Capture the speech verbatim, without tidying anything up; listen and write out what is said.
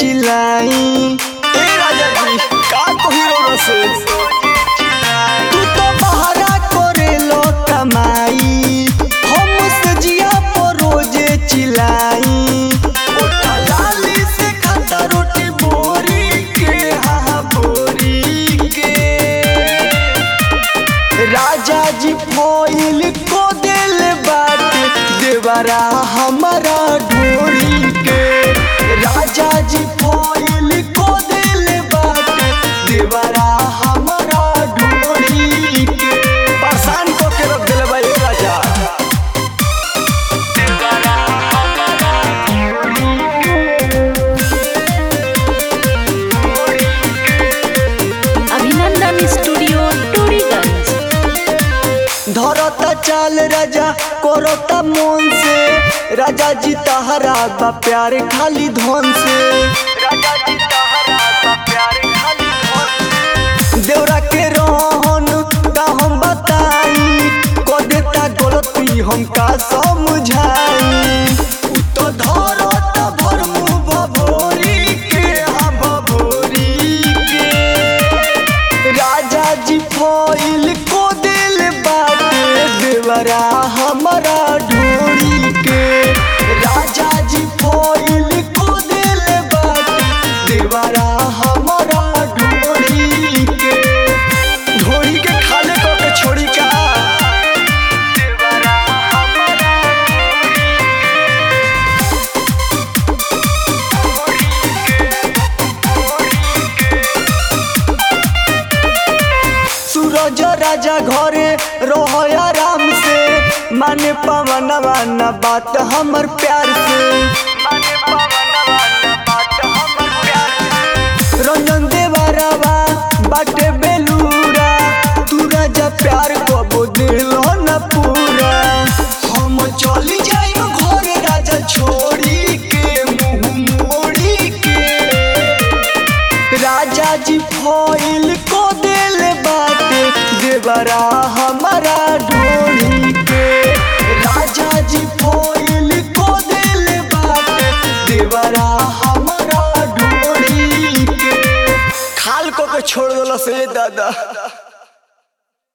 चिल्लाई। ए राजा जी का कहिरो रस तू तो बहरा करे लो कमाई, हम सजिया पर रोजे चिल्लाई। उठा लाली से खाता रोटी बोरी के, हाँ बोरी के। राजा जी फोइल को दिल बाटे देवरा हमारा ढोरी के। राजा जी फोइल को दिल बाटे देवरा हमारा ढोरी के। परेशान को के रख दिले भाई राजा देवरा हमारा ढोरी के। अभिनंदन स्टूडियो टूरीगंज। धरता चाल राजा करता मन से, राजा जी तहरा बा प्यार खाली धन से। राजा जी तहरा बा प्यार खाली धन से। देवरा के रोहन का हम बताई, को देता गलती हमका समझाई। तो धरता भर मुँह भभोरी के, हाँ भभोरी के। राजा जी फोइल को दिल बाटे देवरा हमारा ढोरी के। राजा जी फोइल को दिल बाटे देवरा हमारा ढोरी के। ढोरी के खाले को के छोड़ी का देवरा हमारा सूरज राजा घरे रहो आराम से, माने पवनवा न बात हमर प्यार से। माने पवनवा न बात हमर प्यार से। रंजन देवरवा बाटे बेलूरा, तू राजा प्यार को दिलो न पूरा। हम चली जाई घरे राजा छोड़ी के, मुँह मोड़ी के। राजा जी फोइल को दिल बाटे देवरा हमारा ढोरी के। राजा जी फोइल को दिल बाटे देवरा हमारा ढोरी के। खाल को के छोड़ दलो से दादा।